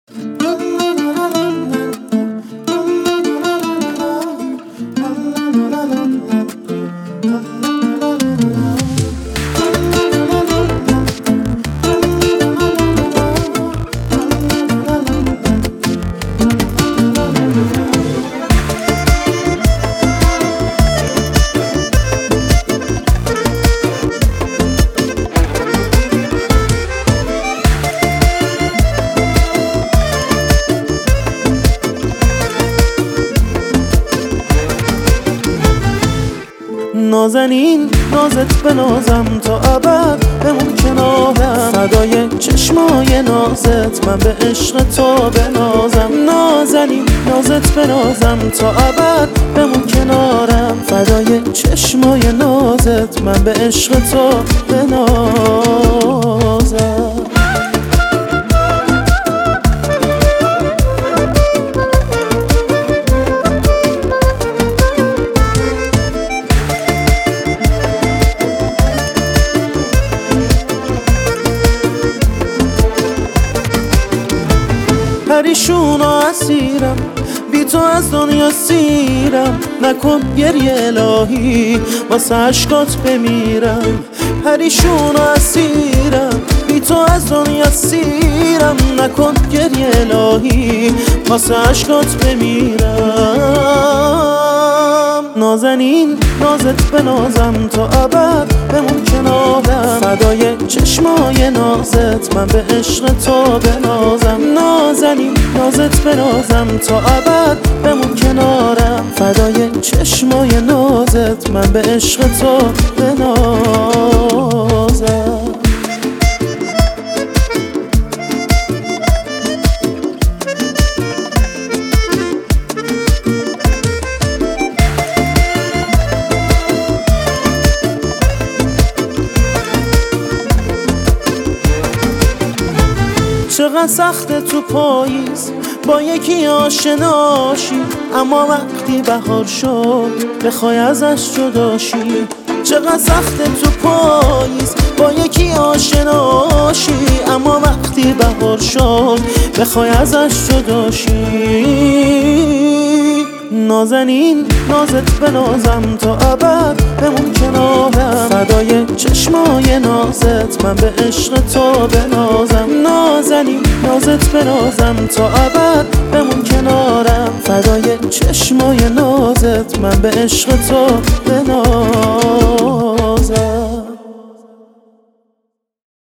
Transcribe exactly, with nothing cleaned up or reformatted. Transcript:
نازنین نازت به نازم تا ابد بمون کنارم، فدای چشمای نازت من به عشق تو بنازم. نازنین نازت به نازم تا ابد بمون کنارم، فدای چشمای نازت من به عشق تو بنازم. پریشون و اسیرم، بی تو از دنیا سیرم، نکن گریه الهی واسه عشقات بمیرم. پریشون و اسیرم، بی تو از دنیا سیرم، نکن گریه الهی واسه عشقات بمیرم. نازنین نازت به نازم تا ابد بمون کنارم، فدای چشمای نازت من به عشق تو بنازم. نازنین نازت به نازم تا ابد بمون کنارم، فدای چشمای نازت من به عشق تو بنازم. چقدر سخته تو پاییز با یکی آشناشی، اما وقتی بهار شد بخوای ازش جداشی. چقدر سخته تو پاییز با یکی آشناشی، اما وقتی بهار شد بخوای ازش جداشی. نازنین نازت به نازم تا ابد بمون کنارم، فدای چشمای نازت من به عشق تو بنازم. نازنین نازت به نازم تا ابد بمون کنارم، فدای چشمای نازت من به عشق تو بنازم.